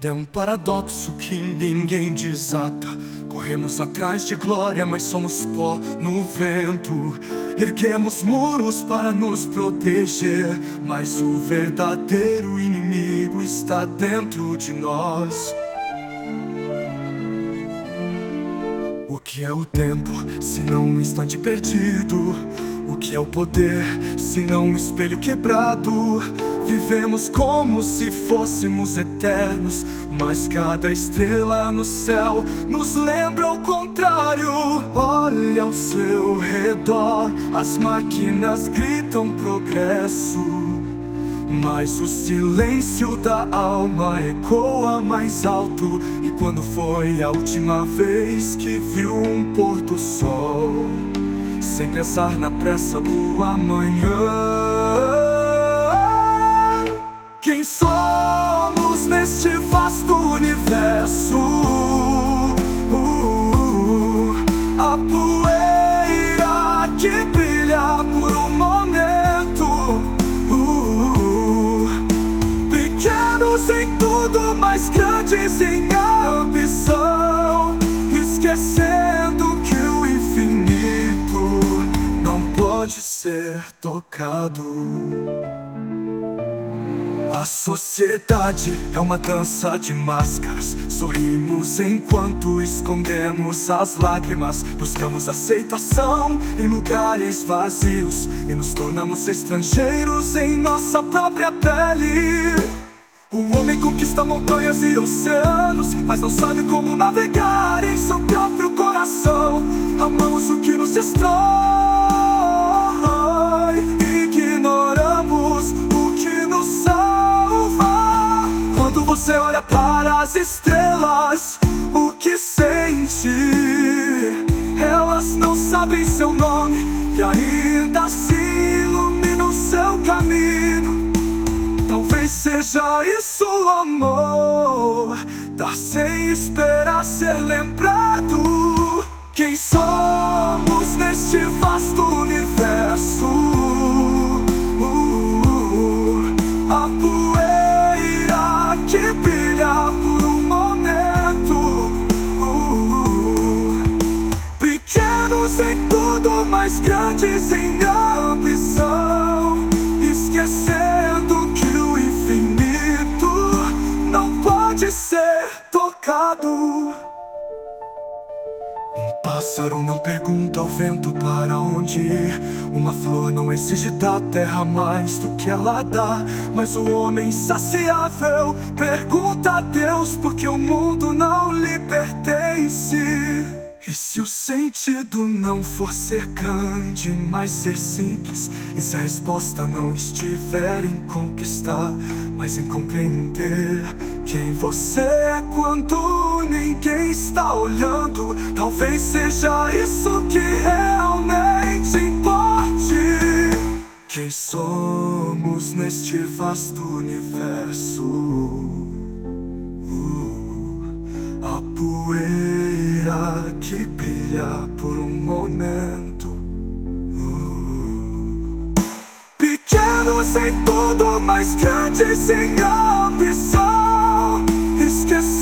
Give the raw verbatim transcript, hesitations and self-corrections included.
vida é um paradoxo que ninguém desata. Corremos atrás de glória, mas somos pó no vento. Erguemos muros para nos proteger, mas o verdadeiro inimigo está dentro de nós. O que é o tempo, se não um instante perdido? O que é o poder, se não um espelho quebrado? Vivemos como se fôssemos eternos, mas cada estrela no céu nos lembra o contrário. Olha ao seu redor, as máquinas gritam progresso, mas o silêncio da alma ecoa mais alto. E quando foi a última vez que viu um pôr do sol, sem pensar na pressa do amanhã? Quem somos neste vasto universo? Uh, a poeira que brilha por um momento. Uh, pequenos em tudo, mas grandes em ambição, esquecendo que o infinito não pode ser tocado. A sociedade é uma dança de máscaras. Sorrimos enquanto escondemos as lágrimas. Buscamos aceitação em lugares vazios e nos tornamos estrangeiros em nossa própria pele. O homem conquista montanhas e oceanos, mas não sabe como navegar em seu próprio coração. Amamos o que nos destrói, ignoramos o que nos salva. Quando você olha para as estrelas, o que sente? Elas não sabem seu nome e ainda se iluminam o seu caminho. Talvez seja isso o amor, dar sem esperar ser lembrado. Quem somos neste vasto universo? Uh, a poeira que brilha por um momento. Uh, pequenos em tudo, mas grandes em ambição, esquecendo que o infinito não pode ser tocado. Um pássaro não pergunta ao vento para onde ir. Uma flor não exige da terra mais do que ela dá. Mas o homem insaciável pergunta a Deus por que o mundo não lhe pertence. E se o sentido não for ser grande, mas ser simples? E se a resposta não estiver em conquistar, mas em compreender quem você é quando ninguém está olhando? Talvez seja isso que realmente importe. Quem somos neste vasto universo? Uh, a poeira que brilha por um momento. Uh, pequenos em tudo, mas grandes em ambição, esquecendo